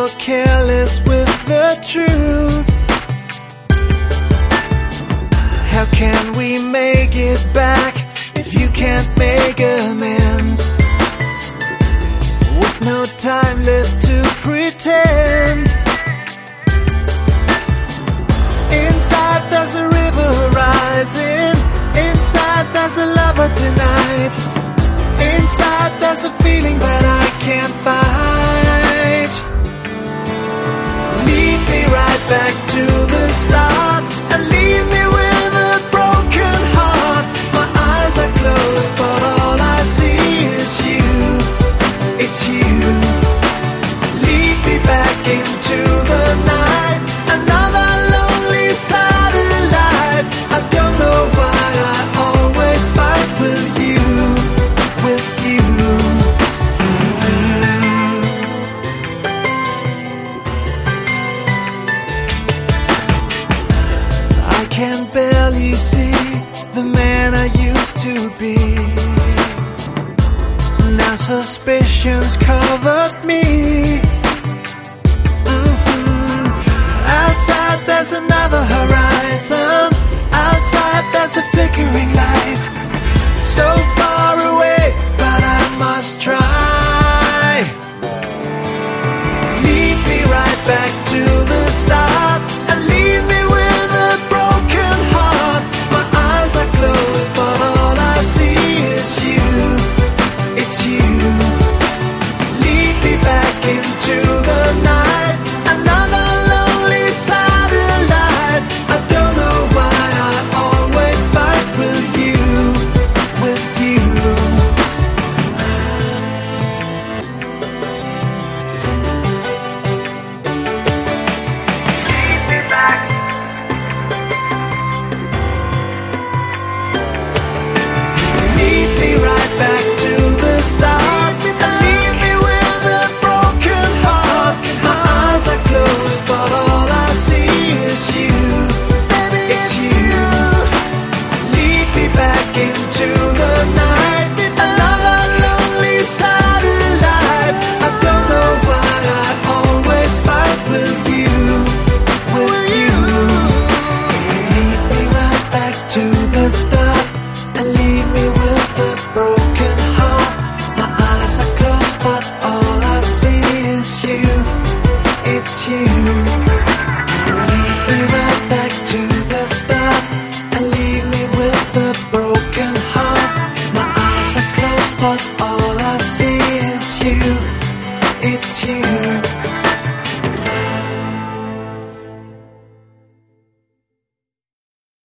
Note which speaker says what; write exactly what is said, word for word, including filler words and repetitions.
Speaker 1: so careless with the truth. How can we make it back if you can't make amends? With no time left to pretend. Inside there's a river rising. Inside there's a lover denied. Inside there's a feeling that I can't fight. Lead me right back to the start, and leave me with a broken heart. My eyes are closed, but all I see is you. It's you. Lead me back into the night, another lonely satellite. I don't know why I always fight with you, with you. I can barely see the man I used to be. Now suspicions covered me. Mm-hmm. Outside there's another horizon. Outside there's a flickering light. So far away, but I must try. Lead me right back to the start, and leave me with a broken heart. My eyes are closed, but all I see is you. It's you. Lead me back into the night, another lonely satellite. I don't know why I always fight with you, with you. Lead me back. Lead me right back to the start, and leave me with a broken heart. My eyes are closed, but all I see is you. It's you. Lead me back into the night, another lonely satellite. I don't know why I always fight with you, with you. Lead me right back to the start, and leave me with a broken heart. My eyes are closed, but all I see is you. It's you. Lead me right back to the start, and leave me with a broken heart. My eyes are closed, but all I see is you. It's you.